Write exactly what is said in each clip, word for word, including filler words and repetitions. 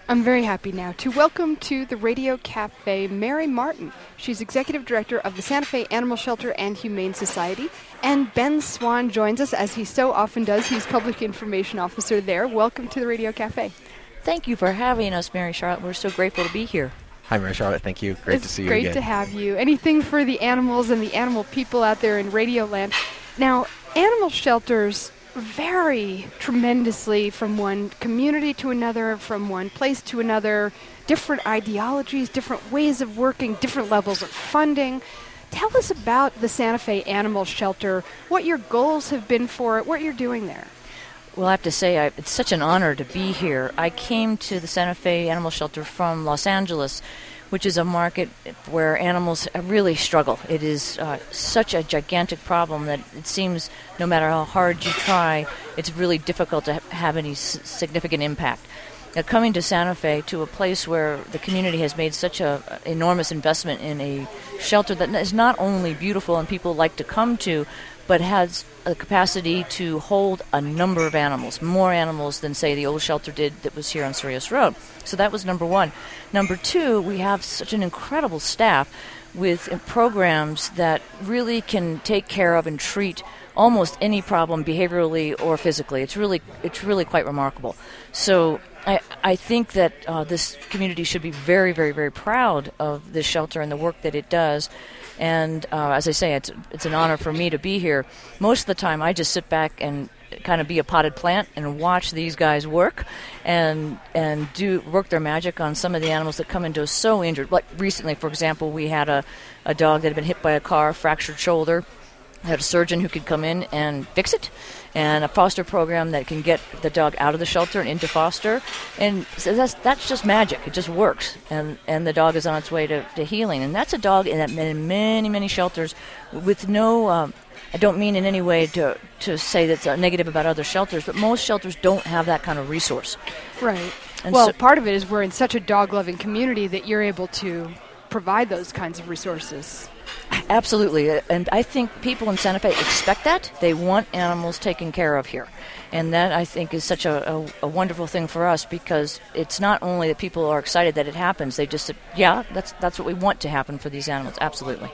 I'm very happy now to welcome to the Radio Cafe Mary Martin. She's Executive Director of the Santa Fe Animal Shelter and Humane Society. And Ben Swan joins us, as he so often does. He's Public Information Officer there. Welcome to the Radio Cafe. Thank you for having us, Mary Charlotte. We're so grateful to be here. Hi, Mary Charlotte. Thank you. Great it's to see you again. It's great to have you. Anything for the animals and the animal people out there in Radio Land. Now, animal shelters vary tremendously from one community to another, from one place to another, different ideologies, different ways of working, different levels of funding. Tell us about the Santa Fe Animal Shelter, what your goals have been for it, what you're doing there. Well, I have to say, I, it's such an honor to be here. I came to the Santa Fe Animal Shelter from Los Angeles, which is a market where animals really struggle. It is uh, such a gigantic problem that it seems no matter how hard you try, it's really difficult to ha- have any s- significant impact. Now, coming to Santa Fe, to a place where the community has made such an enormous investment in a shelter that is not only beautiful and people like to come to, but has a capacity to hold a number of animals, more animals than, say, the old shelter did that was here on Cerrillos Road. So that was number one. Number two, we have such an incredible staff with programs that really can take care of and treat almost any problem behaviorally or physically. It's really it's really quite remarkable. So I, I think that uh, this community should be very, very, very proud of this shelter and the work that it does. And uh, as I say, it's it's an honor for me to be here. Most of the time, I just sit back and kind of be a potted plant and watch these guys work and and do work their magic on some of the animals that come into us so injured. Like recently, for example, we had a, a dog that had been hit by a car, fractured shoulder. I had a surgeon who could come in and fix it, and a foster program that can get the dog out of the shelter and into foster. And so that's that's just magic. It just works. And and the dog is on its way to, to healing. And that's a dog in, that, in many, many shelters with no, um, I don't mean in any way to, to say that's negative about other shelters, but most shelters don't have that kind of resource. Right. And well, so, part of it is we're in such a dog-loving community that you're able to provide those kinds of resources. Absolutely, and I think people in Santa Fe expect that. They want animals taken care of here, and that I think is such a, a, a wonderful thing for us, because it's not only that people are excited that it happens, they just said, yeah, that's that's what we want to happen for these animals, absolutely.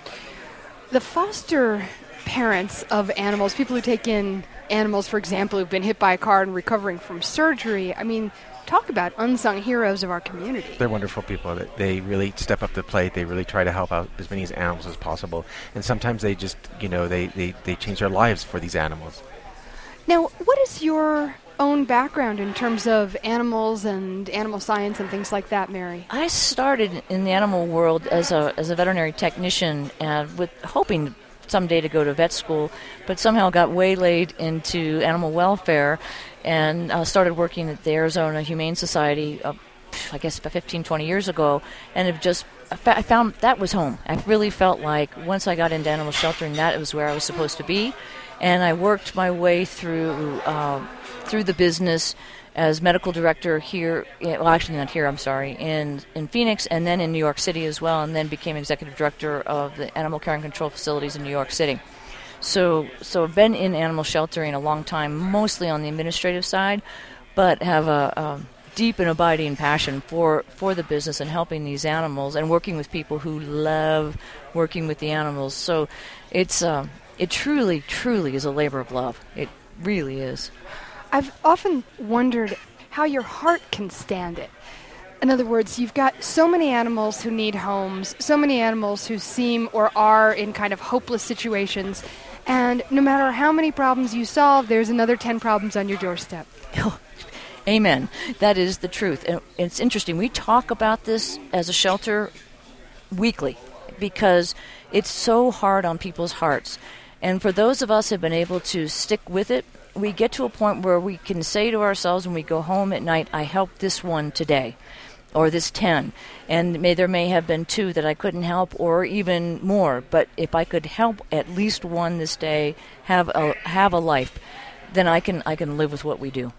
The foster parents of animals, people who take in animals, for example, who've been hit by a car and recovering from surgery, I mean, talk about unsung heroes of our community. They're wonderful people. They really step up to the plate. They really try to help out as many animals as possible. And sometimes they just, you know, they, they, they change their lives for these animals. Now, what is your own background in terms of animals and animal science and things like that, Mary? I started in the animal world as a as a veterinary technician, and with hoping someday to go to vet school, but somehow got waylaid into animal welfare and uh, started working at the Arizona Humane Society, uh, I guess about fifteen, twenty years ago, and have just I, fa- I found that was home. I really felt like once I got into animal sheltering, that was where I was supposed to be, and I worked my way through uh, through the business as medical director here, well, actually not here, I'm sorry, in, in Phoenix, and then in New York City as well, and then became executive director of the animal care and control facilities in New York City. So so I've been in animal sheltering a long time, mostly on the administrative side, but have a, a deep and abiding passion for, for the business and helping these animals and working with people who love working with the animals. So it's uh, it truly, truly is a labor of love. It really is. I've often wondered how your heart can stand it. In other words, you've got so many animals who need homes, so many animals who seem or are in kind of hopeless situations, and no matter how many problems you solve, there's another ten problems on your doorstep. Oh, amen. That is the truth. And it's interesting. We talk about this as a shelter weekly because it's so hard on people's hearts. And for those of us who have been able to stick with it, we get to a point where we can say to ourselves when we go home at night, I helped this one today, or this ten. And may, there may have been two that I couldn't help, or even more. But if I could help at least one this day, have a have a life, then I can I can live with what we do.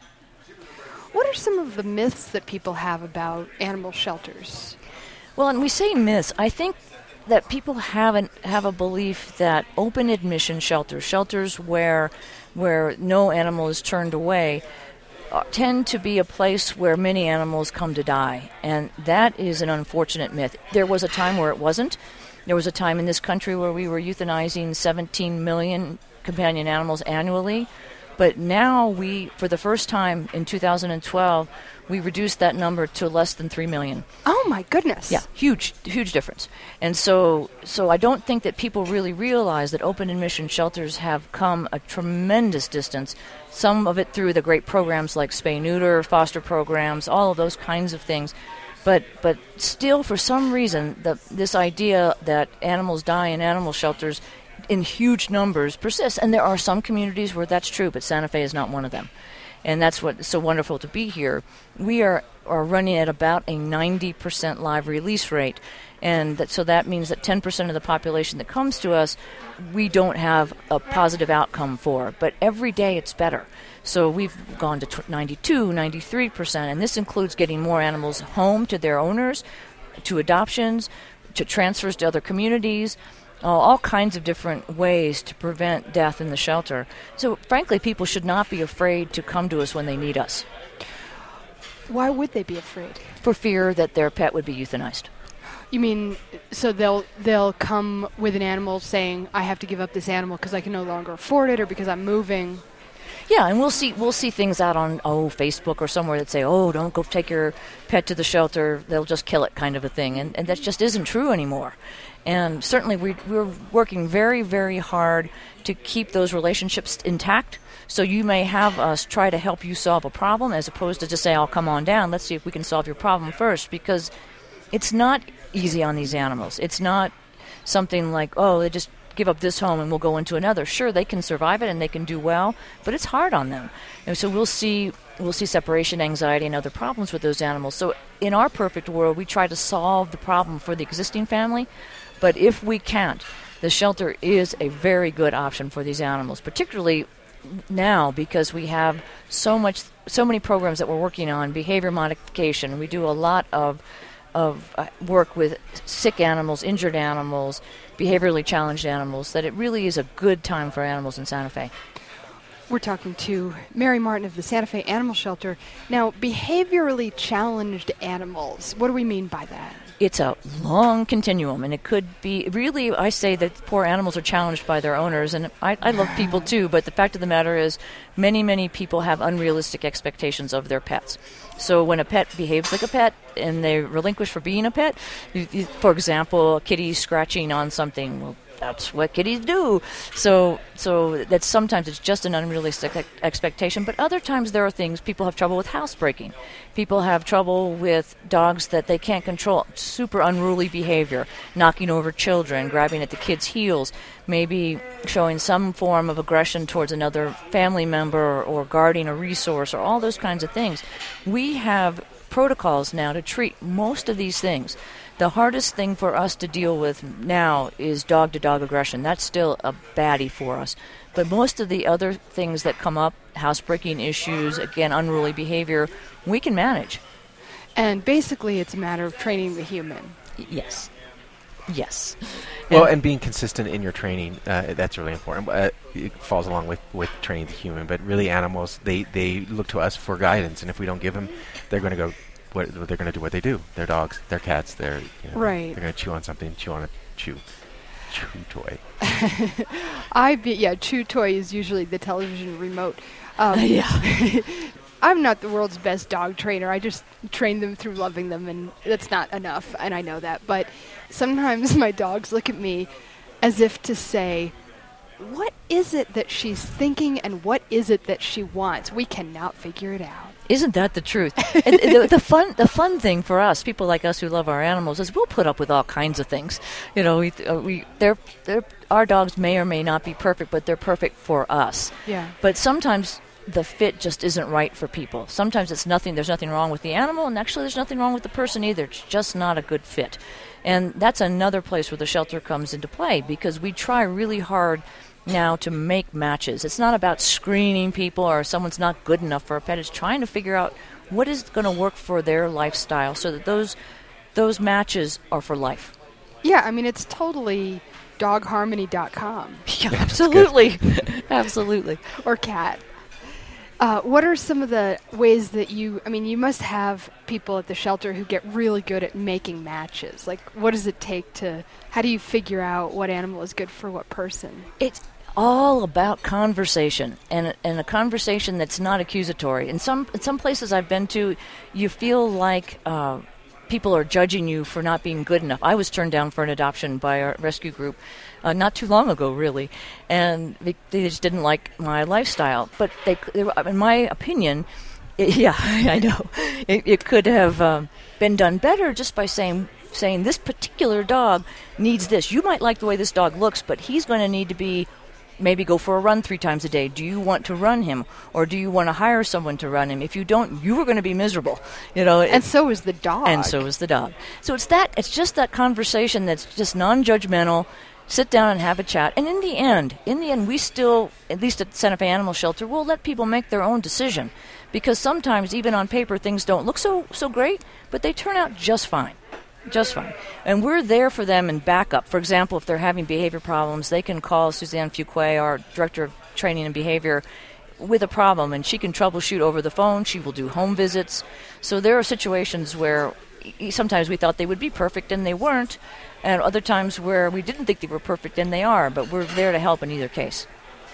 What are some of the myths that people have about animal shelters? Well, and we say myths. I think that people have an, have a belief that open admission shelters, shelters where where no animal is turned away, uh, tend to be a place where many animals come to die, and that is an unfortunate myth. There was a time where it wasn't. There was a time in this country where we were euthanizing seventeen million companion animals annually, but now we, for the first time in two thousand twelve, we reduced that number to less than three million. Oh my goodness. Yeah, huge, huge difference. And so so I don't think that people really realize that open admission shelters have come a tremendous distance, some of it through the great programs like spay-neuter, foster programs, all of those kinds of things. But but still, for some reason, the, this idea that animals die in animal shelters in huge numbers persists. And there are some communities where that's true, but Santa Fe is not one of them. And that's what's so wonderful to be here. We are, are running at about a ninety percent live release rate. And that, so that means that ten percent of the population that comes to us, we don't have a positive outcome for. But every day it's better. So we've gone to ninety-two, ninety-three percent. And this includes getting more animals home to their owners, to adoptions, to transfers to other communities. Uh, all kinds of different ways to prevent death in the shelter. So, frankly, people should not be afraid to come to us when they need us. Why would they be afraid? For fear that their pet would be euthanized. You mean, so they'll they'll come with an animal saying, I have to give up this animal because I can no longer afford it or because I'm moving? Yeah, and we'll see we'll see things out on, oh, Facebook or somewhere that say, oh, don't go take your pet to the shelter, they'll just kill it, kind of a thing. And, and that just isn't true anymore. And certainly we, we're working very, very hard to keep those relationships intact. So you may have us try to help you solve a problem as opposed to just say, oh, come on down, let's see if we can solve your problem first. Because it's not easy on these animals. It's not something like, oh, they just give up this home and we'll go into another. Sure, they can survive it and they can do well, but it's hard on them. And so we'll see we'll see separation anxiety and other problems with those animals. So in our perfect world, we try to solve the problem for the existing family. But if we can't, the shelter is a very good option for these animals, particularly now because we have so much, so many programs that we're working on, behavior modification. We do a lot of of uh, work with sick animals, injured animals, behaviorally challenged animals, that it really is a good time for animals in Santa Fe. We're talking to Mary Martin of the Santa Fe Animal Shelter. Now, behaviorally challenged animals, what do we mean by that? It's a long continuum, and it could be, really, I say that poor animals are challenged by their owners, and I, I love people too, but the fact of the matter is many, many people have unrealistic expectations of their pets. So when a pet behaves like a pet and they relinquish for being a pet, you, you, for example, a kitty scratching on something, well, that's what kitties do. So so that sometimes it's just an unrealistic ex- expectation, but other times there are things, people have trouble with housebreaking. People have trouble with dogs that they can't control, super unruly behavior, knocking over children, grabbing at the kids' heels, maybe showing some form of aggression towards another family member or, or guarding a resource or all those kinds of things. We have protocols now to treat most of these things. The hardest thing for us to deal with now is dog-to-dog aggression. That's still a baddie for us. But most of the other things that come up, housebreaking issues, again, unruly behavior, we can manage. And basically it's a matter of training the human. Yes. Yes. Well, and, and being consistent in your training, uh, that's really important. Uh, it falls along with, with training the human. But really animals, they, they look to us for guidance. And if we don't give them, they're going to go... What, they're going to do what they do. They're dogs, they're cats, they're you know, right. They're going to chew on something, chew on a chew, chew toy. I be, yeah, chew toy is usually the television remote. Um, yeah. I'm not the world's best dog trainer. I just train them through loving them, and that's not enough, and I know that. But sometimes my dogs look at me as if to say, what is it that she's thinking and what is it that she wants? We cannot figure it out. Isn't that the truth? And the, the fun, the fun thing for us, people like us who love our animals, is we'll put up with all kinds of things. You know, we, uh, we, they're, they're, our dogs may or may not be perfect, but they're perfect for us. Yeah. But sometimes the fit just isn't right for people. Sometimes it's nothing. There's nothing wrong with the animal, and actually, there's nothing wrong with the person either. It's just not a good fit, and that's another place where the shelter comes into play because we try really hard now to make matches. It's not about screening people or someone's not good enough for a pet. It's trying to figure out what is going to work for their lifestyle so that those those matches are for life. Yeah, I mean, it's totally dog harmony dot com. Yeah, absolutely. Absolutely. Or cat. Uh, what are some of the ways that you, I mean, you must have people at the shelter who get really good at making matches. Like, what does it take to, how do you figure out what animal is good for what person? It's all about conversation, and and a conversation that's not accusatory. In some in some places I've been to, you feel like uh, people are judging you for not being good enough. I was turned down for an adoption by our rescue group uh, not too long ago, really, and they, they just didn't like my lifestyle. But they, they were, in my opinion, it, yeah, I know, it, it could have um, been done better just by saying. saying this particular dog needs this. You might like the way this dog looks, but he's going to need to be maybe go for a run three times a day. Do you want to run him, or do you want to hire someone to run him? If you don't, you are going to be miserable. You know, and so is the dog. And so is the dog. So it's that. It's just that conversation that's just non-judgmental. Sit down and have a chat. And in the end, in the end, we still, at least at Santa Fe Animal Shelter, we'll let people make their own decision, because sometimes even on paper things don't look so so great, but they turn out just fine. Just fine. And we're there for them in backup. For example, if they're having behavior problems, they can call Suzanne Fuquay, our Director of Training and Behavior, with a problem, and she can troubleshoot over the phone. She will do home visits. So there are situations where sometimes we thought they would be perfect, and they weren't, and other times where we didn't think they were perfect, and they are, but we're there to help in either case.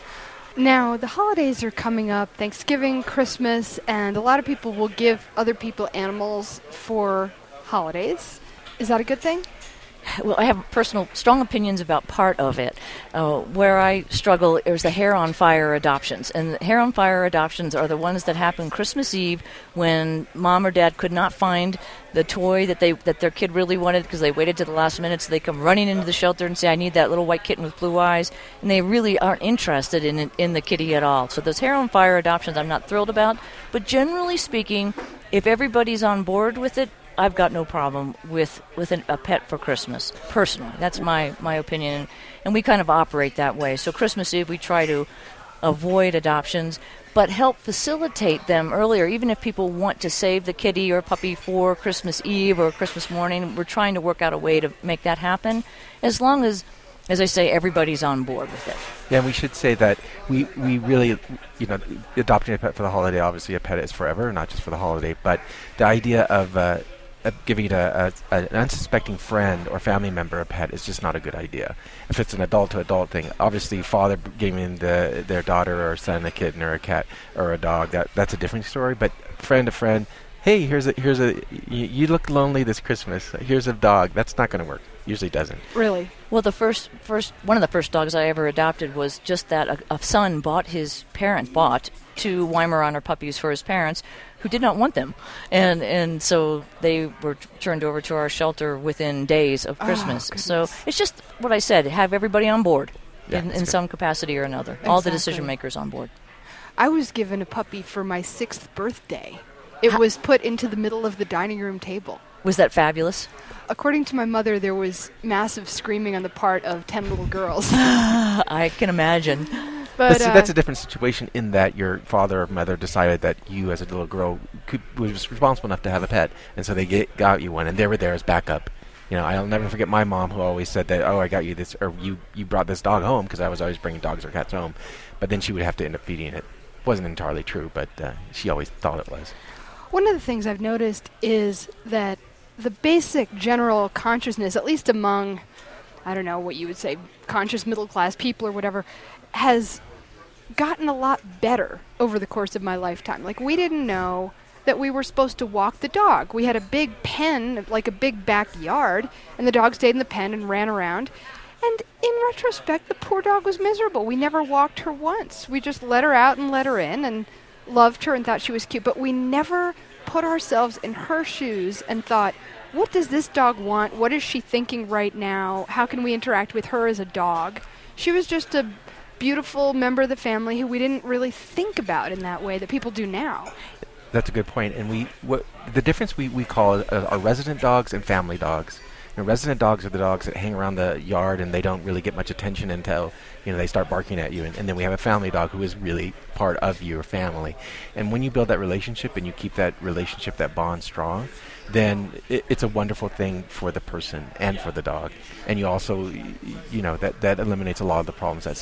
Now, the holidays are coming up, Thanksgiving, Christmas, and a lot of people will give other people animals for holidays. Is that a good thing? Well, I have personal, strong opinions about part of it. Uh, where I struggle is the hair on fire adoptions. And the hair on fire adoptions are the ones that happen Christmas Eve when mom or dad could not find the toy that they that their kid really wanted because they waited to the last minute. So they come running into the shelter and say, I need that little white kitten with blue eyes. And they really aren't interested in, in the kitty at all. So those hair on fire adoptions I'm not thrilled about. But generally speaking, if everybody's on board with it, I've got no problem with, with an, a pet for Christmas, personally. That's my, my opinion, and we kind of operate that way. So Christmas Eve, we try to avoid adoptions, but help facilitate them earlier. Even if people want to save the kitty or puppy for Christmas Eve or Christmas morning, we're trying to work out a way to make that happen, as long as, as I say, everybody's on board with it. Yeah, and we should say that we, we really, you know, adopting a pet for the holiday, obviously a pet is forever, not just for the holiday, but the idea of... Uh, Uh, giving a, a, an unsuspecting friend or family member a pet is just not a good idea. If it's an adult-to-adult thing, obviously father giving the, their daughter or son a kitten or a cat or a dog, that that's a different story. But friend to friend, hey, here's a here's a you, you look lonely this Christmas. Here's a dog. That's not going to work. Usually doesn't. Really? Well, the first first one of the first dogs I ever adopted was just that a, a son bought his parent bought two Weimaraner puppies for his parents, who did not want them, and and so they were t- turned over to our shelter within days of Christmas. Oh, so it's just what I said: have everybody on board Yeah, in, in good. some capacity or another. All the Exactly. decision makers on board. I was given a puppy for my sixth birthday. It was put into the middle of the dining room table. Was that fabulous? According to my mother, there was massive screaming on the part of ten little girls. I can imagine. But That's, uh, that's a different situation in that your father or mother decided that you, as a little girl, could, was responsible enough to have a pet, and so they get, got you one, and they were there as backup. You know, I'll never forget my mom, who always said that, oh, I got you this, or you, you brought this dog home, because I was always bringing dogs or cats home, but then she would have to end up feeding it. Wasn't entirely true, but uh, she always thought it was. one of the things I've noticed is that the basic general consciousness, at least among, I don't know what you would say, conscious middle-class people or whatever, has gotten a lot better over the course of my lifetime. Like, we didn't know that we were supposed to walk the dog. We had a big pen, like a big backyard, and the dog stayed in the pen and ran around. And in retrospect, the poor dog was miserable. We never walked her once. We just let her out and let her in and loved her and thought she was cute. But we never put ourselves in her shoes and thought, what does this dog want? What is she thinking right now? How can we interact with her as a dog? She was just a beautiful member of the family who we didn't really think about in that way that people do now. That's a good point. And we, what the difference we, we call uh, are resident dogs and family dogs. You know, resident dogs are the dogs that hang around the yard and they don't really get much attention until, you know, they start barking at you. And, and then we have a family dog who is really part of your family. And when you build that relationship and you keep that relationship, that bond strong, then it, it's a wonderful thing for the person and for the dog. And you also, y- you know, that, that eliminates a lot of the problems that some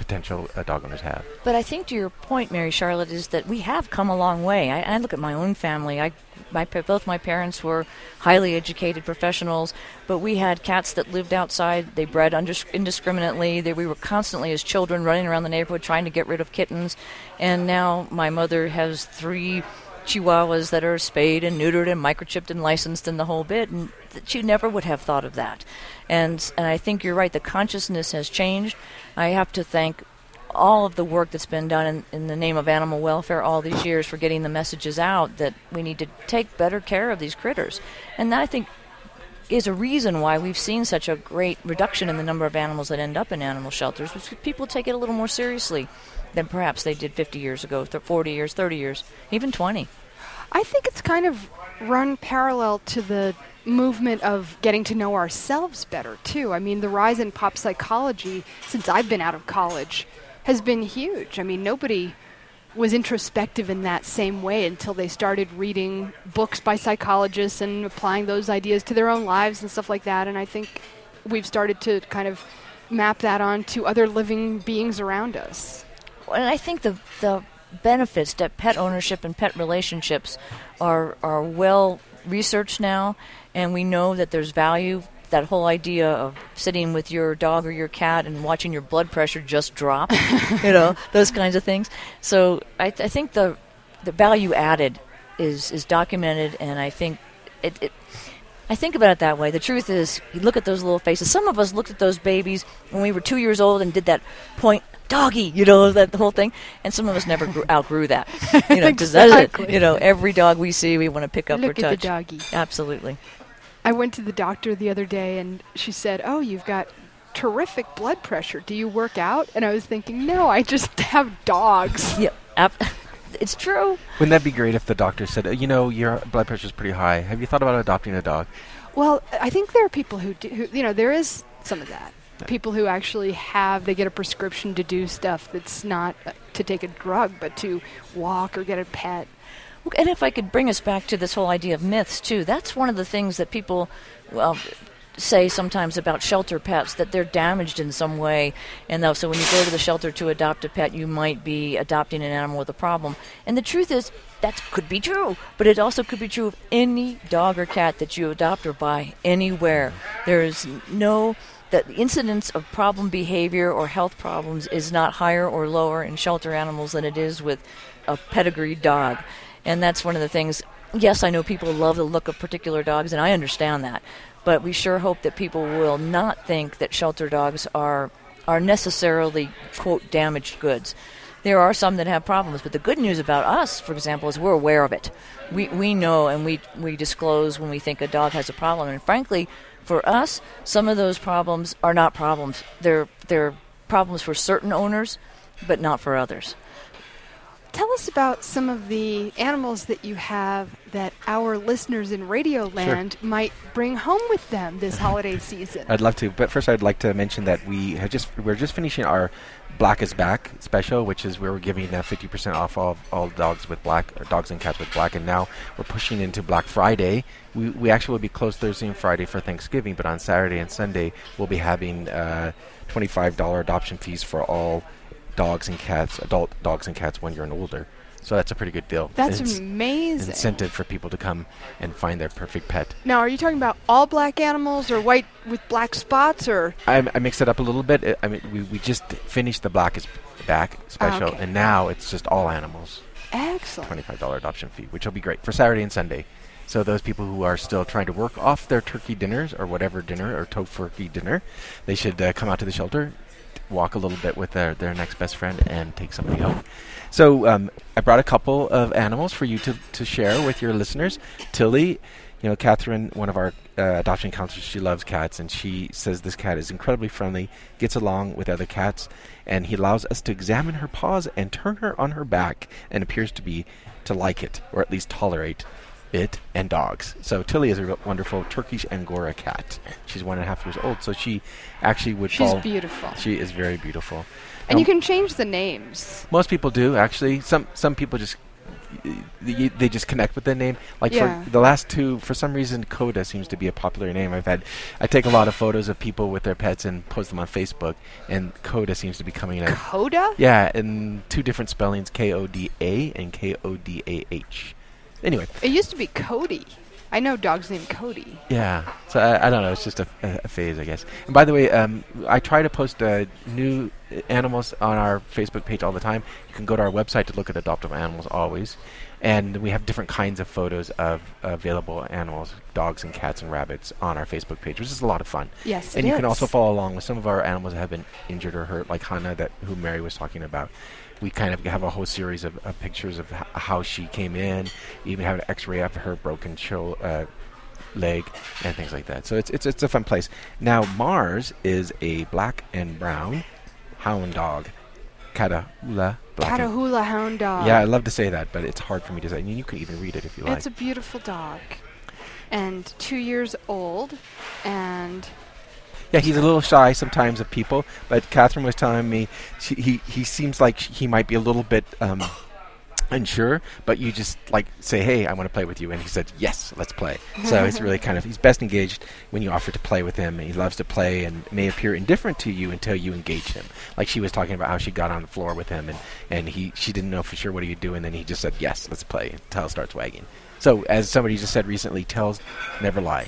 potential uh, dog owners have. But I think to your point, Mary Charlotte, is that we have come a long way. I, I look at my own family. I, my both my parents were highly educated professionals, but we had cats that lived outside. They bred undis- indiscriminately. They, we were constantly, as children, running around the neighborhood trying to get rid of kittens. And now my mother has three Chihuahuas that are spayed and neutered and microchipped and licensed and the whole bit, and th- she never would have thought of that. And and I think you're right, the consciousness has changed. I have to thank all of the work that's been done in, in the name of animal welfare all these years for getting the messages out that we need to take better care of these critters. And that, I think, is a reason why we've seen such a great reduction in the number of animals that end up in animal shelters, because people take it a little more seriously than perhaps they did fifty years ago, forty years, thirty years, even twenty. I think it's kind of run parallel to the movement of getting to know ourselves better, too. I mean, the rise in pop psychology since I've been out of college has been huge. I mean, nobody was introspective in that same way until they started reading books by psychologists and applying those ideas to their own lives and stuff like that. And I think we've started to kind of map that on to other living beings around us. And I think the the benefits that pet ownership and pet relationships are are well researched now, and we know that there's value. That whole idea of sitting with your dog or your cat and watching your blood pressure just drop, you know, those kinds of things. So I, th- I think the the value added is is documented, and I think it, it I think about it that way. The truth is, you look at those little faces. Some of us looked at those babies when we were two years old and did that point, doggy, you know, that whole thing. And some of us never grew, outgrew that. You know, because exactly. that's it. You know, every dog we see, we want to pick up Look or touch. Look at the doggy. Absolutely. I went to the doctor the other day, and she said, "Oh, you've got terrific blood pressure. Do you work out?" And I was thinking, no, I just have dogs. Yeah, ap- it's true. Wouldn't that be great if the doctor said, you know, your blood pressure's pretty high. Have you thought about adopting a dog? Well, I think there are people who, do, who you know, there is some of that. Yeah. People who actually have, they get a prescription to do stuff that's not uh, to take a drug, but to walk or get a pet. And if I could bring us back to this whole idea of myths, too, that's one of the things that people, well, say sometimes about shelter pets, that they're damaged in some way. And so when you go to the shelter to adopt a pet, you might be adopting an animal with a problem. And the truth is, that could be true, but it also could be true of any dog or cat that you adopt or buy anywhere. There is no... that the incidence of problem behavior or health problems is not higher or lower in shelter animals than it is with a pedigreed dog. And that's one of the things. Yes, I know people love the look of particular dogs, and I understand that. But we sure hope that people will not think that shelter dogs are are necessarily, quote, damaged goods. There are some that have problems, but the good news about us, for example, is we're aware of it. We we know and we, we disclose when we think a dog has a problem. And frankly, for us, some of those problems are not problems. They're they're problems for certain owners, but not for others. Tell us about some of the animals that you have that our listeners in Radio Land Sure. might bring home with them this holiday season. I'd love to, but first I'd like to mention that we have just we're just finishing our Black is Back special, which is where we're giving uh, fifty percent off all all dogs with black, or dogs and cats with black, and now we're pushing into Black Friday. We we actually will be closed Thursday and Friday for Thanksgiving, but on Saturday and Sunday we'll be having uh, twenty-five dollars adoption fees for all dogs and cats, adult dogs and cats one year and older. So that's a pretty good deal. That's it's amazing. Incentive for people to come and find their perfect pet. Now, are you talking about all black animals or white with black spots, or? I, I mixed it up a little bit. I, I mean, we, we just finished the Black is Back special, okay. and now it's just all animals. Excellent. twenty-five dollars adoption fee, which will be great for Saturday and Sunday. So those people who are still trying to work off their turkey dinners or whatever dinner or tofurkey dinner, they should uh, come out to the shelter, walk a little bit with their, their next best friend, and take somebody home. So um, I brought a couple of animals for you to, to share with your listeners. Tilly, you know, Catherine, one of our uh, adoption counselors, she loves cats, and she says this cat is incredibly friendly, gets along with other cats, and he allows us to examine her paws and turn her on her back, and appears to be to like it, or at least tolerate it and dogs. So Tilly is a r- wonderful Turkish Angora cat. She's one and a half years old, so she actually would She's fall. beautiful. She is very beautiful. And Um, you can change the names. Most people do, actually. Some some people just y- they just connect with the name. Like Yeah. for the last two, for some reason, Coda seems to be a popular name. I've had, I take a lot of photos of people with their pets and post them on Facebook, and Coda seems to be coming in. Coda? Yeah, in two different spellings, K O D A and K O D A H. Anyway. It used to be Cody. I know dogs named Cody. Yeah, so I, I don't know. It's just a, a, a phase, I guess. And by the way, um, I try to post uh, new animals on our Facebook page all the time. You can go to our website to look at adoptive animals always, and we have different kinds of photos of available animals, dogs and cats and rabbits, on our Facebook page, which is a lot of fun. Yes, and it you can is. also follow along with some of our animals that have been injured or hurt, like Hannah, that who Mary was talking about. We kind of have a whole series of, of pictures of h- how she came in. We even have an X-ray of her broken show, uh, leg and things like that. So it's it's it's a fun place. Now Mars is a black and brown hound dog, Catahoula black. and- Catahoula hound dog. Yeah, I love to say that, but it's hard for me to say. I mean, you can even read it if you like. It's a beautiful dog. And two years old. And Yeah, he's a little shy sometimes of people, but Catherine was telling me she, he he seems like sh- he might be a little bit um, unsure, but you just like say, "Hey, I want to play with you," and he said, "Yes, let's play." So it's really kind of he's best engaged when you offer to play with him. And he loves to play and may appear indifferent to you until you engage him. Like she was talking about how she got on the floor with him, and and he she didn't know for sure what he would do, and then he just said, "Yes, let's play." And tail starts wagging. So as somebody just said recently, tails never lie.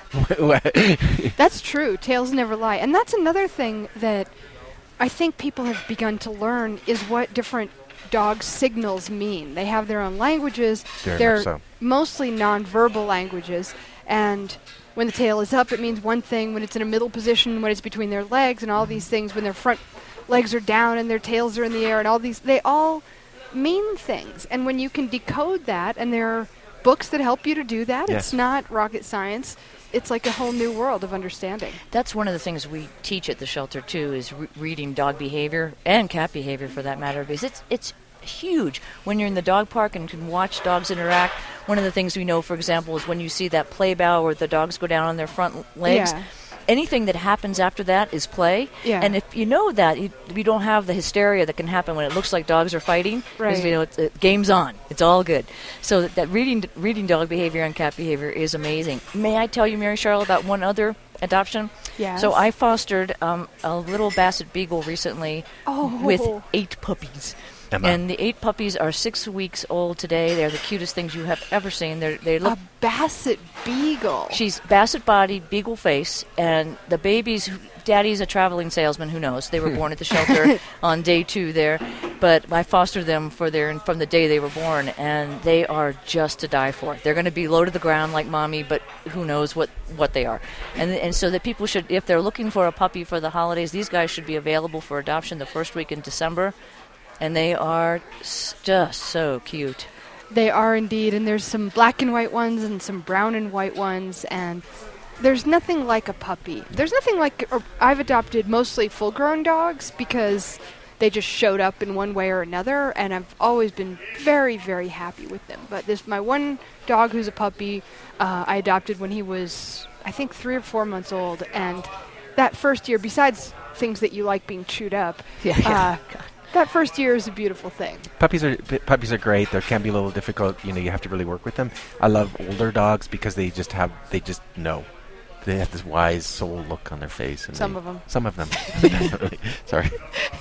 that's true. Tails never lie. And that's another thing that I think people have begun to learn is what different dog signals mean. They have their own languages. Very They're much so. mostly nonverbal languages. And when the tail is up, it means one thing. When it's in a middle position, when it's between their legs, and all these things, when their front legs are down and their tails are in the air, and all these, they all mean things. And when you can decode that, and there are books that help you to do that, Yes. it's not rocket science. It's like a whole new world of understanding. That's one of the things we teach at the shelter too, is re- reading dog behavior and cat behavior for that matter, because it's it's huge when you're in the dog park and can watch dogs interact. One of the things we know, for example, is when you see that play bow where the dogs go down on their front l- legs. Yeah. Anything that happens after that is play. Yeah. And if you know that, you, you don't have the hysteria that can happen when it looks like dogs are fighting. 'Cause, Right. You know, it's, it, game's on. It's all good. So that, that reading reading dog behavior and cat behavior is amazing. May I tell you, Mary Charlotte, about one other adoption? Yes. So I fostered um, a little Basset Beagle recently Oh. with eight puppies. Emma. And the eight puppies are six weeks old today. They're the cutest things you have ever seen. They're, they look A Basset Beagle. She's basset body, beagle face, and the babies, daddy's a traveling salesman, who knows. They were born at the shelter on day two there, but I fostered them for their, from the day they were born, and they are just to die for. They're going to be low to the ground like mommy, but who knows what, what they are. And and so that people should, if they're looking for a puppy for the holidays, these guys should be available for adoption the first week in December, and they are s- just so cute. They are indeed, and there's some black and white ones and some brown and white ones, and there's nothing like a puppy. There's nothing like, or I've adopted mostly full-grown dogs because they just showed up in one way or another, and I've always been very, very happy with them. But this, my one dog who's a puppy, uh, I adopted when he was, I think, three or four months old, and that first year, besides things that you like being chewed up, Yeah, yeah. uh, that first year is a beautiful thing. Puppies are p- puppies are great. They can be a little difficult. You know, you have to really work with them. I love older dogs because they just have they just know. They have this wise soul look on their face. And Some they- of 'em. Some of them. Definitely. Sorry.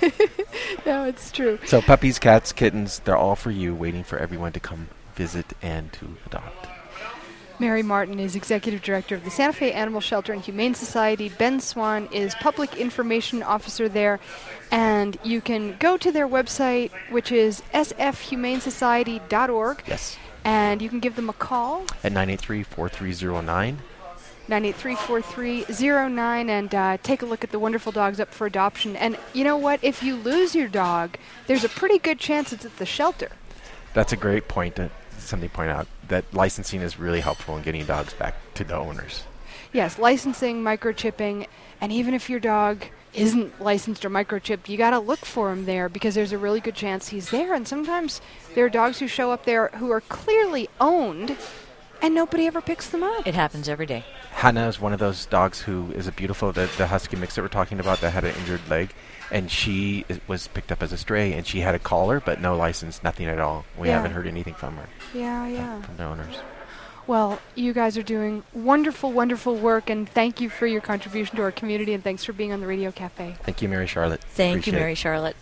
No, it's true. So puppies, cats, kittens, they're all for you, waiting for everyone to come visit and to adopt. Mary Martin is Executive Director of the Santa Fe Animal Shelter and Humane Society. Ben Swan is Public Information Officer there. And you can go to their website, which is s f humane society dot org. Yes. And you can give them a call, At nine eight three, four three zero nine. nine eight three, four three zero nine, and uh, take a look at the wonderful dogs up for adoption. And you know what? If you lose your dog, there's a pretty good chance it's at the shelter. That's a great point. To, somebody point out that licensing is really helpful in getting dogs back to the owners. Yes, licensing, microchipping, and even if your dog isn't licensed or microchipped, you got to look for him there because there's a really good chance he's there. And sometimes there are dogs who show up there who are clearly owned, And nobody ever picks them up. It happens every day. Hannah is one of those dogs who is a beautiful, the, the husky mix that we're talking about that had an injured leg, and she is, was picked up as a stray, and she had a collar but no license, nothing at all. We Yeah. haven't heard anything from her, Yeah, uh, yeah. from the owners. Well, you guys are doing wonderful, wonderful work, and thank you for your contribution to our community, and thanks for being on the Radio Cafe. Thank you, Mary Charlotte. Thank Appreciate you, it. Mary Charlotte.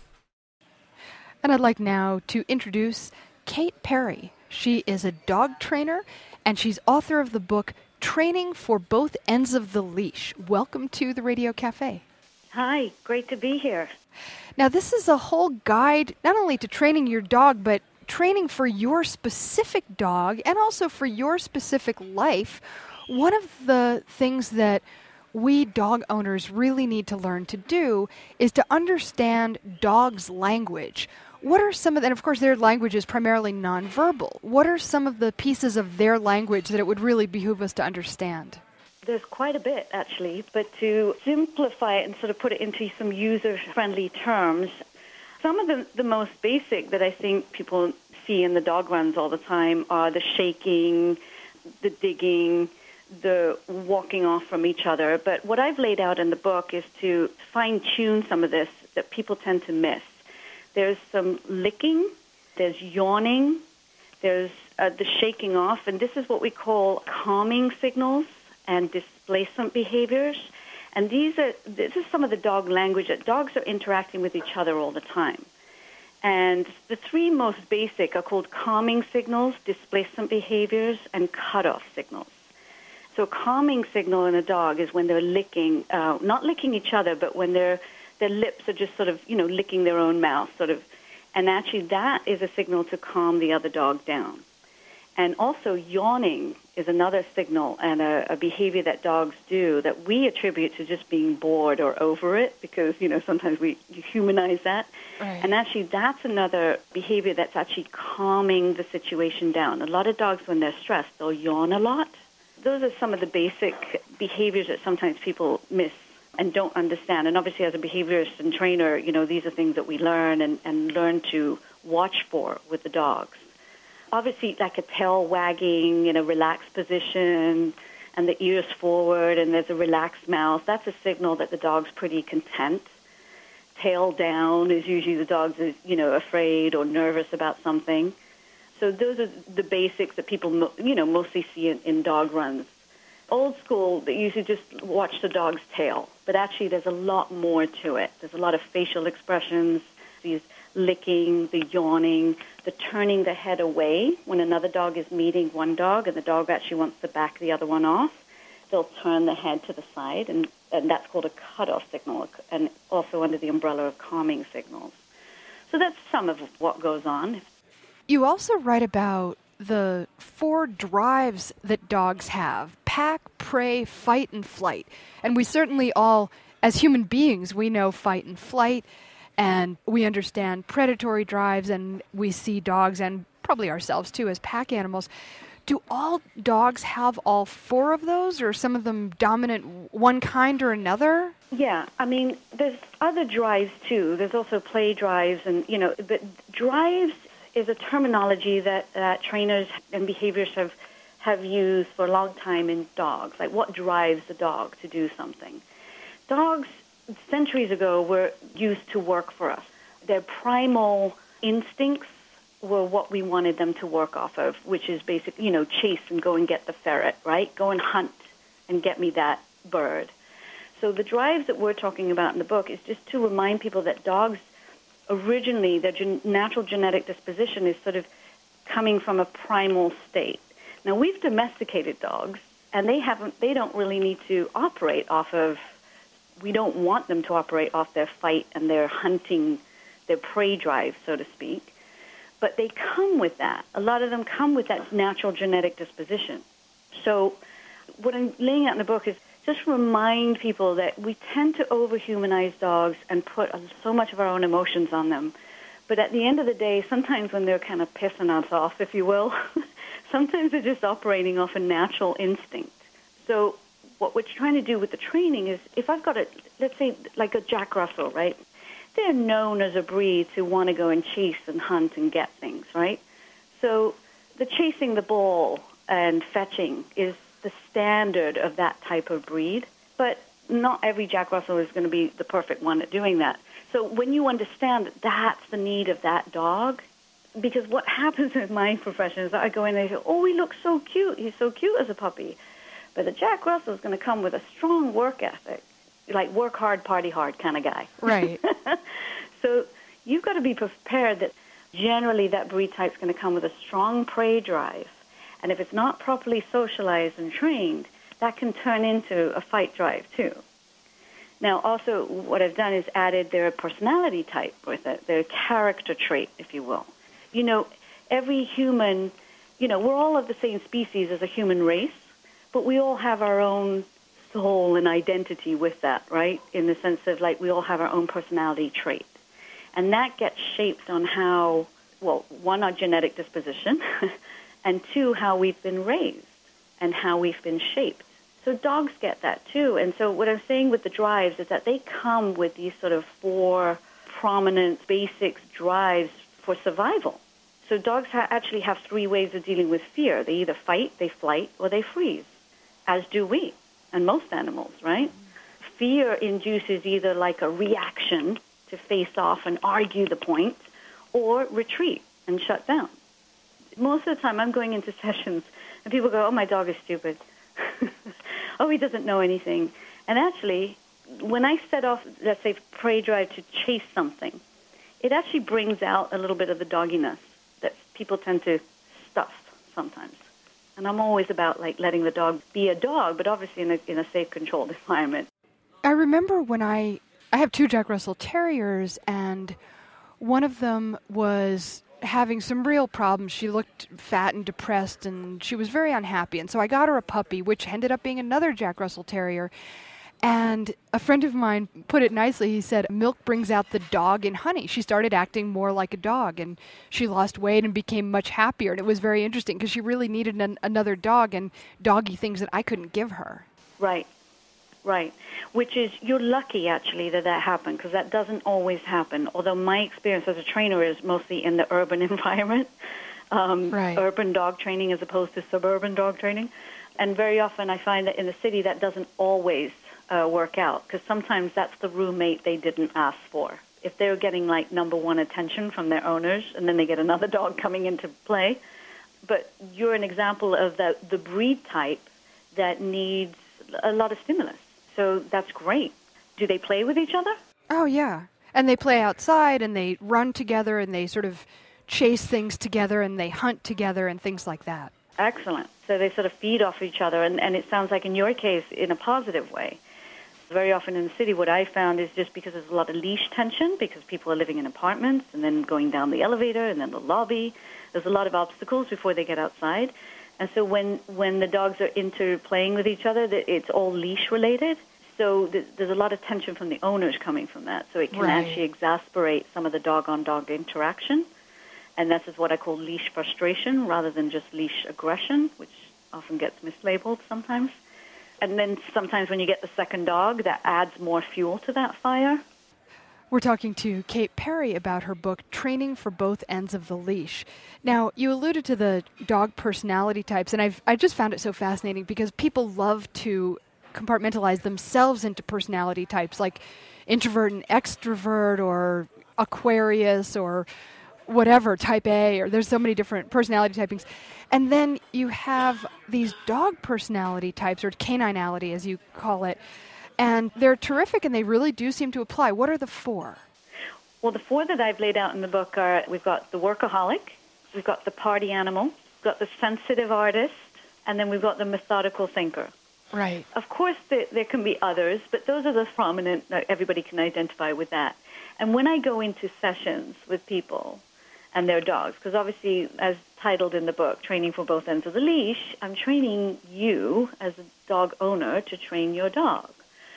And I'd like now to introduce Kate Perry. She is a dog trainer, and she's author of the book Training for Both Ends of the Leash. Welcome to the Radio Cafe. Hi, great to be here. Now, this is a whole guide not only to training your dog, but training for your specific dog and also for your specific life. One of the things that we dog owners really need to learn to do is to understand dogs' language. What are some of the, and of course their language is primarily nonverbal. What are some of the pieces of their language that it would really behoove us to understand? There's quite a bit, actually, but to simplify it and sort of put it into some user-friendly terms, some of the, the most basic that I think people see in the dog runs all the time are the shaking, the digging, the walking off from each other. But what I've laid out in the book is to fine-tune some of this that people tend to miss. There's some licking, there's yawning, there's uh, the shaking off, and this is what we call calming signals and displacement behaviors. And these are this is some of the dog language that dogs are interacting with each other all the time. And the three most basic are called calming signals, displacement behaviors, and cutoff signals. So a calming signal in a dog is when they're licking, uh, not licking each other, but when they're their lips are just sort of, you know, licking their own mouth, sort of. And actually that is a signal to calm the other dog down. And also yawning is another signal and a, a behavior that dogs do that we attribute to just being bored or over it because, you know, sometimes we humanize that. Right. And actually that's another behavior that's actually calming the situation down. A lot of dogs, when they're stressed, they'll yawn a lot. Those are some of the basic behaviors that sometimes people miss and don't understand. And obviously as a behaviorist and trainer, you know, these are things that we learn and, and learn to watch for with the dogs. Obviously like a tail wagging in a relaxed position and the ears forward and there's a relaxed mouth, that's a signal that the dog's pretty content. Tail down is usually the dog's, you know, afraid or nervous about something. So those are the basics that people, you know, mostly see in, in dog runs. Old school, they usually just watch the dog's tail, but actually there's a lot more to it. There's a lot of facial expressions, these licking, the yawning, the turning the head away when another dog is meeting one dog and the dog actually wants to back the other one off. They'll turn the head to the side, and, and that's called a cutoff signal, and also under the umbrella of calming signals. So that's some of what goes on. You also write about the four drives that dogs have: pack, prey, fight, and flight. And we certainly all, as human beings, we know fight and flight, and we understand predatory drives, and we see dogs, and probably ourselves too, as pack animals. Do all dogs have all four of those, or are some of them dominant one kind or another? Yeah, I mean, there's other drives too. There's also play drives, and, you know, but drives is a terminology that uh, trainers and behaviorists have, have used for a long time in dogs, like what drives the dog to do something. Dogs, centuries ago, were used to work for us. Their primal instincts were what we wanted them to work off of, which is basically, you know, chase and go and get the ferret, right? Go and hunt and get me that bird. So the drives that we're talking about in the book is just to remind people that dogs originally, their gen- natural genetic disposition is sort of coming from a primal state. Now, we've domesticated dogs, and they haven't. They don't really need to operate off of, we don't want them to operate off their fight and their hunting, their prey drive, so to speak. But they come with that. A lot of them come with that natural genetic disposition. So what I'm laying out in the book is just remind people that we tend to overhumanize dogs and put so much of our own emotions on them. But at the end of the day, sometimes when they're kind of pissing us off, if you will, sometimes they're just operating off a natural instinct. So what we're trying to do with the training is, if I've got a, let's say, like a Jack Russell, right? They're known as a breed to want to go and chase and hunt and get things, right? So the chasing the ball and fetching is the standard of that type of breed. But not every Jack Russell is going to be the perfect one at doing that. So when you understand that that's the need of that dog, because what happens in my profession is that I go in and they say, oh, he looks so cute. He's so cute as a puppy. But the Jack Russell is going to come with a strong work ethic, like work hard, party hard kind of guy. Right. So you've got to be prepared that generally that breed type is going to come with a strong prey drive. And if it's not properly socialized and trained, that can turn into a fight drive too. Now, also, what I've done is added their personality type with it, their character trait, if you will. You know, every human, you know, we're all of the same species as a human race, but we all have our own soul and identity with that, right? In the sense of, like, we all have our own personality trait. And that gets shaped on how, well, one, our genetic disposition, and two, how we've been raised and how we've been shaped. So dogs get that too. And so what I'm saying with the drives is that they come with these sort of four prominent basics drives for survival. So dogs ha- actually have three ways of dealing with fear. They either fight, they flight, or they freeze, as do we, and most animals, right? Fear induces either like a reaction to face off and argue the point, or retreat and shut down. Most of the time I'm going into sessions and people go, oh, my dog is stupid. Oh, he doesn't know anything. And actually, when I set off, let's say, prey drive to chase something, it actually brings out a little bit of the dogginess that people tend to stuff sometimes. And I'm always about, like, letting the dog be a dog, but obviously in a, in a safe, controlled environment. I remember when I, I have two Jack Russell Terriers, and one of them was having some real problems. She looked fat and depressed, and she was very unhappy. And so I got her a puppy, which ended up being another Jack Russell Terrier. And a friend of mine put it nicely. He said, milk brings out the dog in honey. She started acting more like a dog, and she lost weight and became much happier. And it was very interesting because she really needed an, another dog and doggy things that I couldn't give her. Right, right. Which is, you're lucky, actually, that that happened, because that doesn't always happen. Although my experience as a trainer is mostly in the urban environment, um, right. urban dog training as opposed to suburban dog training. And very often I find that in the city that doesn't always Uh, work out, because sometimes that's the roommate they didn't ask for. If they're getting like number one attention from their owners, and then they get another dog coming into play. But you're an example of the, the breed type that needs a lot of stimulus. So that's great. Do they play with each other? Oh, yeah. And they play outside, and they run together, and they sort of chase things together, and they hunt together, and things like that. Excellent. So they sort of feed off each other, and, and it sounds like in your case in a positive way. Very often in the city, what I found is just because there's a lot of leash tension, because people are living in apartments and then going down the elevator and then the lobby, there's a lot of obstacles before they get outside. And so when, when the dogs are interplaying with each other, it's all leash related. So th- there's a lot of tension from the owners coming from that. So it can right. actually exasperate some of the dog-on-dog interaction. And this is what I call leash frustration rather than just leash aggression, which often gets mislabeled sometimes. And then sometimes when you get the second dog, that adds more fuel to that fire. We're talking to Kate Perry about her book, Training for Both Ends of the Leash. Now, you alluded to the dog personality types, and I've I just found it so fascinating because people love to compartmentalize themselves into personality types, like introvert and extrovert, or Aquarius, or whatever, type A, or there's so many different personality typings. And then you have these dog personality types, or caninality as you call it, and they're terrific and they really do seem to apply. What are the four? Well, the four that I've laid out in the book are, we've got the workaholic, we've got the party animal, we've got the sensitive artist, and then we've got the methodical thinker. Right. Of course, there, there can be others, but those are the prominent, everybody can identify with that. And when I go into sessions with people and their dogs, because obviously, as titled in the book, Training for Both Ends of the Leash, I'm training you as a dog owner to train your dog.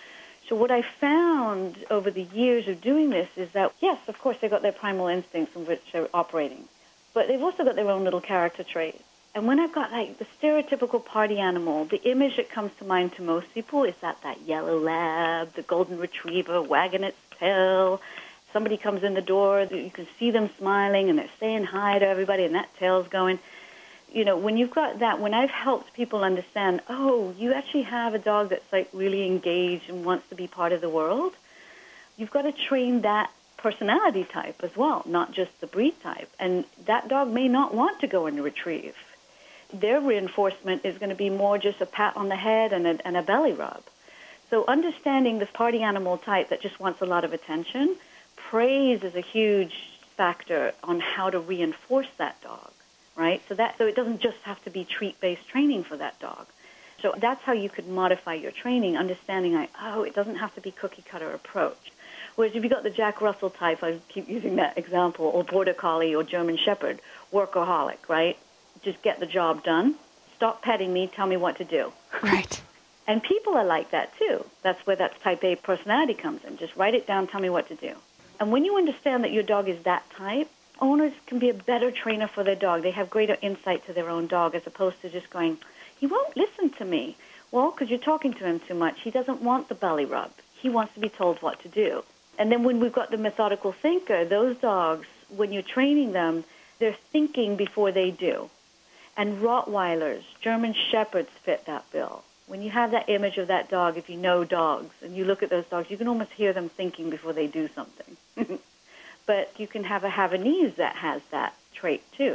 So what I found over the years of doing this is that, yes, of course, they've got their primal instincts from which they're operating, but they've also got their own little character traits. And when I've got, like, the stereotypical party animal, the image that comes to mind to most people is that that yellow lab, the golden retriever wagging its tail. Somebody comes in the door, you can see them smiling, and they're saying hi to everybody, and that tail's going. you know, when you've got that, when I've helped people understand, oh, you actually have a dog that's like really engaged and wants to be part of the world, you've got to train that personality type as well, not just the breed type. And that dog may not want to go and retrieve. Their reinforcement is going to be more just a pat on the head and a, and a belly rub. So understanding this party animal type that just wants a lot of attention, praise is a huge factor on how to reinforce that dog, right? So that so it doesn't just have to be treat-based training for that dog. So that's how you could modify your training, understanding like, oh, it doesn't have to be cookie-cutter approach. Whereas if you've got the Jack Russell type, I keep using that example, or Border Collie or German Shepherd, workaholic, right? Just get the job done. Stop petting me, tell me what to do. Right. And people are like that too. That's where that type A personality comes in. Just write it down, tell me what to do. And when you understand that your dog is that type, owners can be a better trainer for their dog. They have greater insight to their own dog as opposed to just going, he won't listen to me. Well, because you're talking to him too much. He doesn't want the belly rub. He wants to be told what to do. And then when we've got the methodical thinker, those dogs, when you're training them, they're thinking before they do. And Rottweilers, German Shepherds fit that bill. When you have that image of that dog, if you know dogs, and you look at those dogs, you can almost hear them thinking before they do something. But you can have a Havanese that has that trait too.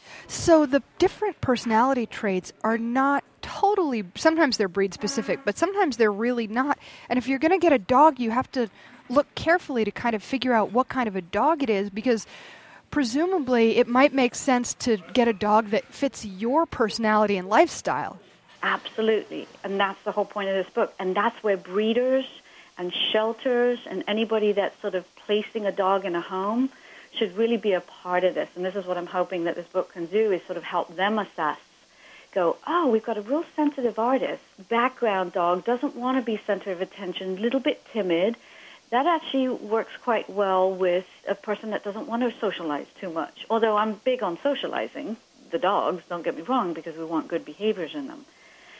So the different personality traits are not totally, sometimes they're breed specific, but sometimes they're really not. And if you're going to get a dog, you have to look carefully to kind of figure out what kind of a dog it is, because presumably it might make sense to get a dog that fits your personality and lifestyle. Absolutely. And that's the whole point of this book. And that's where breeders and shelters and anybody that's sort of placing a dog in a home should really be a part of this. And this is what I'm hoping that this book can do, is sort of help them assess. Go, oh, we've got a real sensitive artist. Background dog, doesn't want to be center of attention, a little bit timid. That actually works quite well with a person that doesn't want to socialize too much. Although I'm big on socializing the dogs, don't get me wrong, because we want good behaviors in them.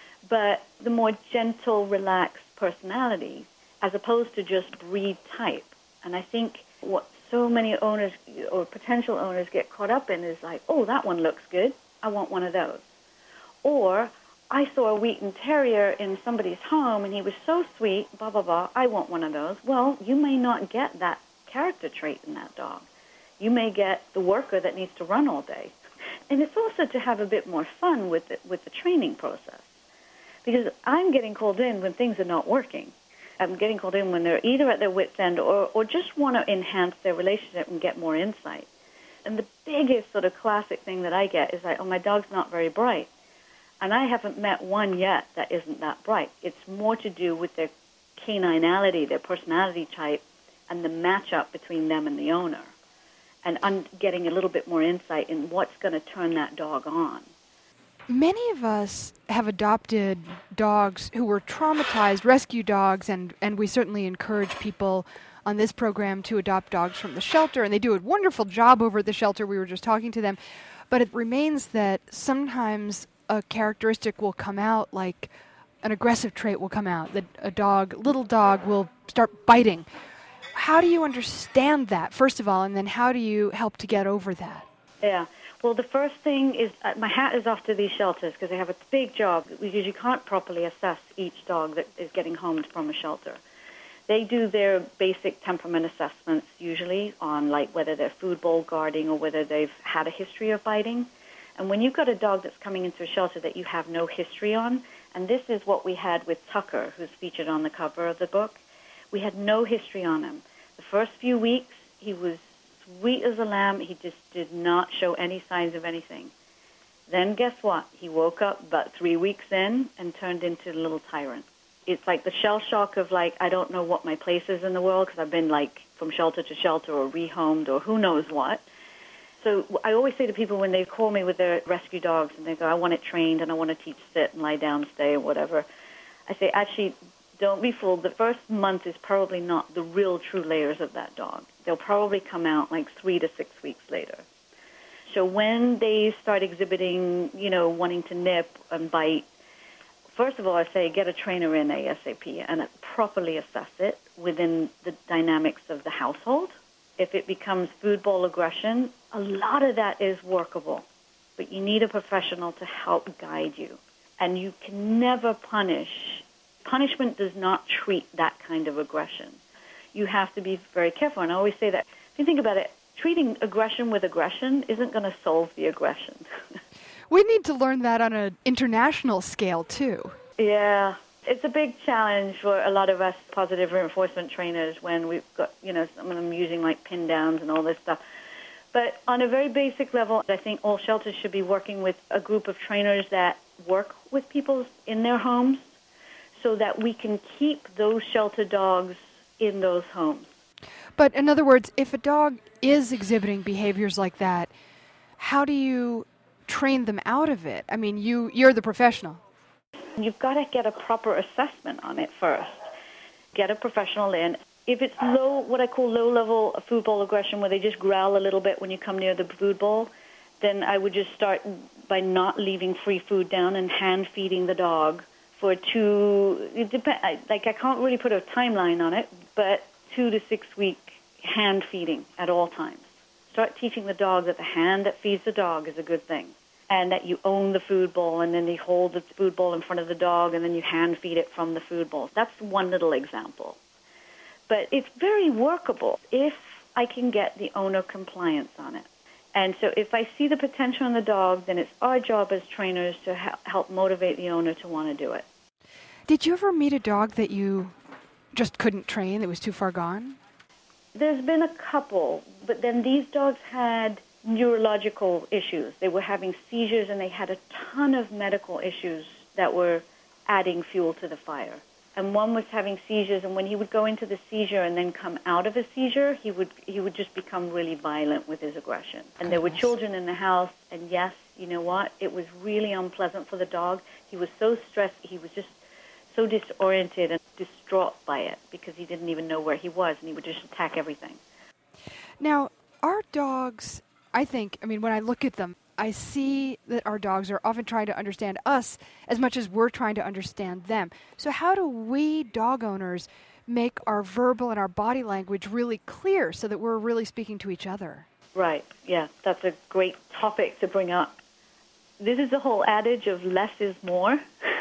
But the more gentle, relaxed personality, as opposed to just breed type. And I think what so many owners or potential owners get caught up in is like, oh, that one looks good, I want one of those. Or, I saw a Wheaten Terrier in somebody's home and he was so sweet, blah, blah, blah, I want one of those. Well, you may not get that character trait in that dog. You may get the worker that needs to run all day. And it's also to have a bit more fun with the, with the training process. Because I'm getting called in when things are not working. I'm getting called in when they're either at their wit's end or, or just want to enhance their relationship and get more insight. And the biggest sort of classic thing that I get is like, oh, my dog's not very bright. And I haven't met one yet that isn't that bright. It's more to do with their caninality, their personality type, and the matchup between them and the owner. And un- getting a little bit more insight in what's going to turn that dog on. Many of us have adopted dogs who were traumatized, rescue dogs, and, and we certainly encourage people on this program to adopt dogs from the shelter, and they do a wonderful job over at the shelter. We were just talking to them. But it remains that sometimes a characteristic will come out, like an aggressive trait will come out, that a dog, little dog, will start biting. How do you understand that, first of all, and then how do you help to get over that? Yeah. Well, the first thing is, uh, my hat is off to these shelters because they have a big job because you can't properly assess each dog that is getting homed from a shelter. They do their basic temperament assessments usually on like whether they're food bowl guarding or whether they've had a history of biting. And when you've got a dog that's coming into a shelter that you have no history on, and this is what we had with Tucker, who's featured on the cover of the book, we had no history on him. The first few weeks, he was sweet as a lamb. He just did not show any signs of anything. Then guess what? He woke up about three weeks in and turned into a little tyrant. It's like the shell shock of like, I don't know what my place is in the world because I've been like from shelter to shelter or rehomed or who knows what. So I always say to people when they call me with their rescue dogs and they go, I want it trained and I want to teach sit and lie down, stay, or whatever, I say, actually, don't be fooled. The first month is probably not the real true layers of that dog. They'll probably come out like three to six weeks later. So when they start exhibiting, you know, wanting to nip and bite, first of all, I say get a trainer in ASAP and properly assess it within the dynamics of the household. If it becomes food bowl aggression, a lot of that is workable but you need a professional to help guide you. And you can never punish. Punishment does not treat that kind of aggression. You have to be very careful. And I always say that, if you think about it, treating aggression with aggression isn't going to solve the aggression. We need to learn that on an international scale, too. Yeah. It's a big challenge for a lot of us positive reinforcement trainers when we've got, you know, some of them using like pin downs and all this stuff. But on a very basic level, I think all shelters should be working with a group of trainers that work with people in their homes so that we can keep those shelter dogs in those homes. But in other words, if a dog is exhibiting behaviors like that, how do you train them out of it? I mean, you, you're the professional. You've got to get a proper assessment on it first. Get a professional in. If it's low, what I call low-level food bowl aggression, where they just growl a little bit when you come near the food bowl, then I would just start by not leaving free food down and hand-feeding the dog for two, it depend, like I can't really put a timeline on it, but two to six week hand-feeding at all times. Start teaching the dog that the hand that feeds the dog is a good thing, and that you own the food bowl, and then you hold the food bowl in front of the dog, and then you hand-feed it from the food bowl. That's one little example. But it's very workable if I can get the owner compliance on it. And so if I see the potential in the dog, then it's our job as trainers to help motivate the owner to want to do it. Did you ever meet a dog that you just couldn't train, that was too far gone? There's been a couple, but then these dogs had neurological issues. They were having seizures, and they had a ton of medical issues that were adding fuel to the fire. And one was having seizures, and when he would go into the seizure and then come out of a seizure, he would he would just become really violent with his aggression. And there were children in the house, and yes, you know what? It was really unpleasant for the dog. He was so stressed. He was just so disoriented and distraught by it because he didn't even know where he was, and he would just attack everything. Now, our dogs, I think, I mean, when I look at them, I see that our dogs are often trying to understand us as much as we're trying to understand them. So how do we dog owners make our verbal and our body language really clear so that we're really speaking to each other? Right, yeah, that's a great topic to bring up. This is the whole adage of less is more.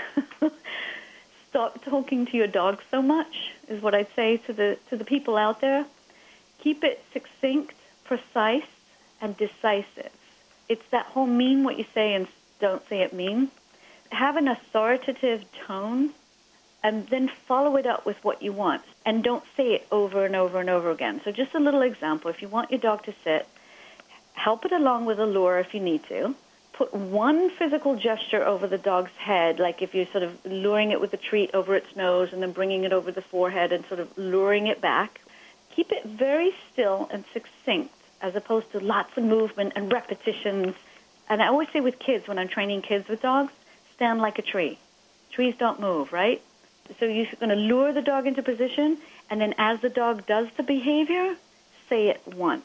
Stop talking to your dog so much is what I'd say to the to the people out there. Keep it succinct, precise, and decisive. It's that whole mean what you say and don't say it mean. Have an authoritative tone, and then follow it up with what you want. And don't say it over and over and over again. So just a little example. If you want your dog to sit, help it along with a lure if you need to. Put one physical gesture over the dog's head, like if you're sort of luring it with a treat over its nose and then bringing it over the forehead and sort of luring it back. Keep it very still and succinct, as opposed to lots of movement and repetitions. And I always say with kids, when I'm training kids with dogs, stand like a tree. Trees don't move, right? So you're going to lure the dog into position, and then as the dog does the behavior, say it once.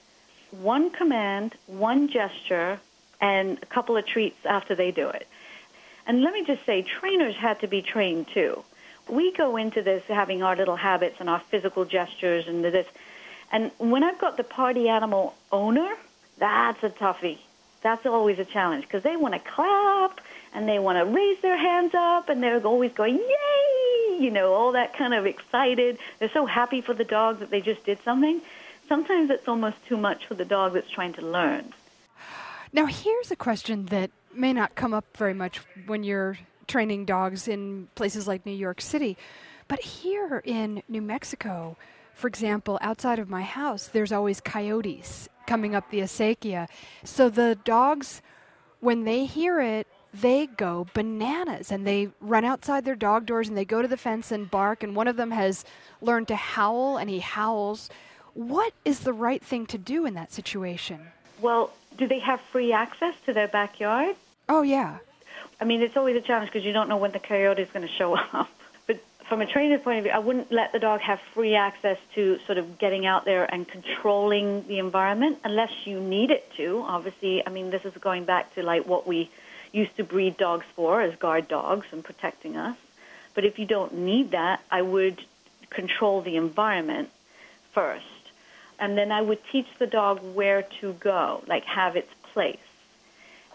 One command, one gesture, and a couple of treats after they do it. And let me just say, trainers had to be trained too. We go into this having our little habits and our physical gestures and this. And when I've got the party animal owner, that's a toughie. That's always a challenge because they want to clap and they want to raise their hands up and they're always going, yay, you know, all that kind of excited. They're so happy for the dog that they just did something. Sometimes it's almost too much for the dog that's trying to learn. Now, here's a question that may not come up very much when you're training dogs in places like New York City, but here in New Mexico, for example, outside of my house, there's always coyotes coming up the acequia. So the dogs, when they hear it, they go bananas, and they run outside their dog doors, and they go to the fence and bark, and one of them has learned to howl, and he howls. What is the right thing to do in that situation? Well, do they have free access to their backyard? Oh, yeah. I mean, it's always a challenge because you don't know when the coyote is going to show up. But from a trainer's point of view, I wouldn't let the dog have free access to sort of getting out there and controlling the environment unless you need it to. Obviously, I mean, this is going back to like what we used to breed dogs for as guard dogs and protecting us. But if you don't need that, I would control the environment first. And then I would teach the dog where to go, like have its place.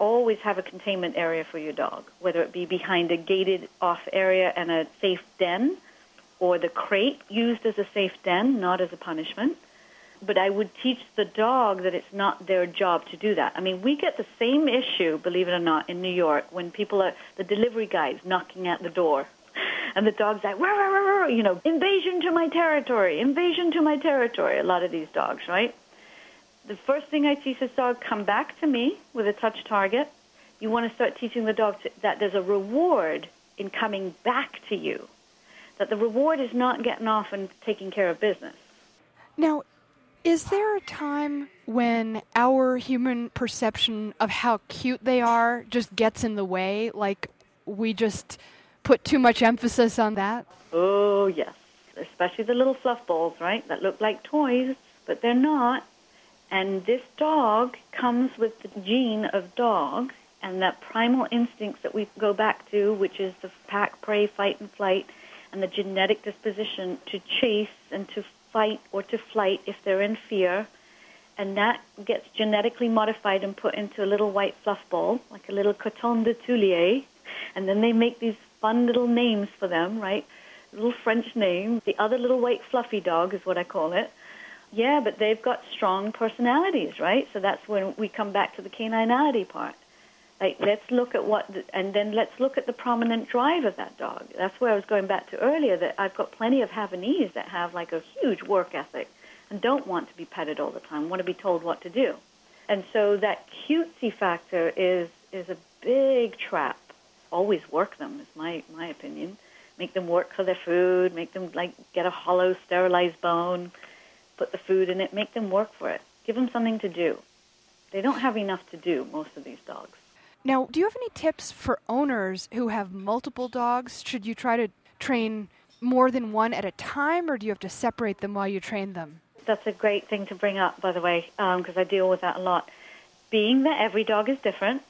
always have a containment area for your dog, whether it be behind a gated off area and a safe den, or the crate used as a safe den, not as a punishment. But I would teach the dog that it's not their job to do that. I mean, we get the same issue, believe it or not, in New York when people are, the delivery guys knocking at the door. And the dog's like, rah, rah, rah, rah, you know, invasion to my territory, invasion to my territory, a lot of these dogs, right? The first thing I teach this dog, come back to me with a touch target. You want to start teaching the dog to, that there's a reward in coming back to you, that the reward is not getting off and taking care of business. Now, is there a time when our human perception of how cute they are just gets in the way, like we just put too much emphasis on that? Oh, yes. Especially the little fluff balls, right, that look like toys, but they're not. And this dog comes with the gene of dog and that primal instincts that we go back to, which is the pack, prey, fight, and flight, and the genetic disposition to chase and to fight or to flight if they're in fear. And that gets genetically modified and put into a little white fluff ball, like a little coton de Tuileries. And then they make these fun little names for them, right? Little French names. The other little white fluffy dog is what I call it. Yeah, but they've got strong personalities, right? So that's when we come back to the caninality part. Like, let's look at what, the, and then let's look at the prominent drive of that dog. That's where I was going back to earlier, that I've got plenty of Havanese that have like a huge work ethic and don't want to be petted all the time, want to be told what to do. And so that cutesy factor is is a big trap. Always work them, is my, my opinion. Make them work for their food, make them like get a hollow, sterilized bone, put the food in it, make them work for it. Give them something to do. They don't have enough to do, most of these dogs. Now, do you have any tips for owners who have multiple dogs? Should you try to train more than one at a time, or do you have to separate them while you train them? That's a great thing to bring up, by the way, because um, I deal with that a lot. Being that every dog is different,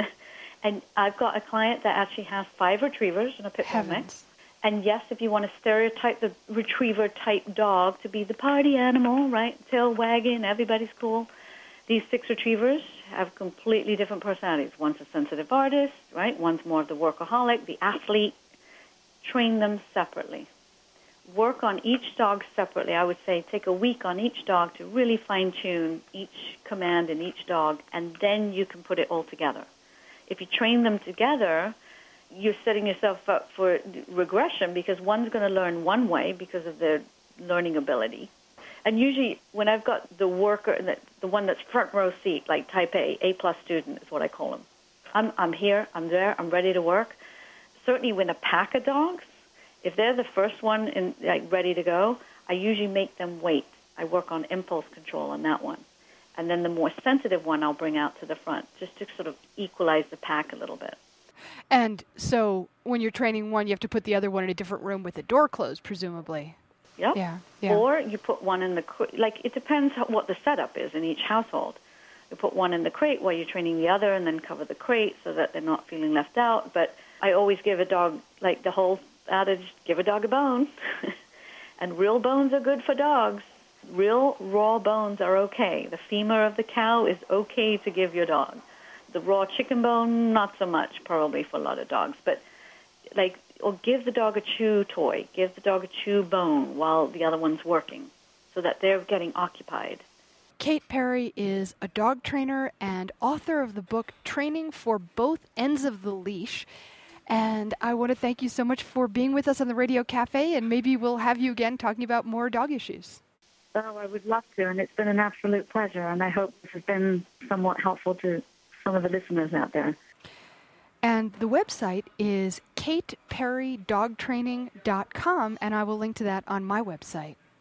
and I've got a client that actually has five retrievers and a pit bull mix. And yes, if you want to stereotype the retriever-type dog to be the party animal, right, tail wagging, everybody's cool, these six retrievers have completely different personalities. One's a sensitive artist, right? One's more of the workaholic, the athlete. Train them separately. Work on each dog separately. I would say take a week on each dog to really fine-tune each command in each dog, and then you can put it all together. If you train them together, you're setting yourself up for regression because one's going to learn one way because of their learning ability. And usually when I've got the worker, the, the one that's front row seat, like type A, A-plus student is what I call them. I'm, I'm here, I'm there, I'm ready to work. Certainly when a pack of dogs, if they're the first one in, like, ready to go, I usually make them wait. I work on impulse control on that one. And then the more sensitive one I'll bring out to the front, just to sort of equalize the pack a little bit. And so when you're training one, you have to put the other one in a different room with the door closed, presumably. Yep. Yeah, yeah. Or you put one in the crate. Like, it depends how, what the setup is in each household. You put one in the crate while you're training the other and then cover the crate so that they're not feeling left out. But I always give a dog, like the whole adage, give a dog a bone. And real bones are good for dogs. Real raw bones are okay. The femur of the cow is okay to give your dog. The raw chicken bone, not so much, probably for a lot of dogs. But, like, or give the dog a chew toy. Give the dog a chew bone while the other one's working so that they're getting occupied. Kate Perry is a dog trainer and author of the book Training for Both Ends of the Leash. And I want to thank you so much for being with us on the Radio Cafe, and maybe we'll have you again talking about more dog issues. Oh, I would love to, and it's been an absolute pleasure, and I hope this has been somewhat helpful to some of the listeners out there. And the website is kate perry dog training dot com, and I will link to that on my website.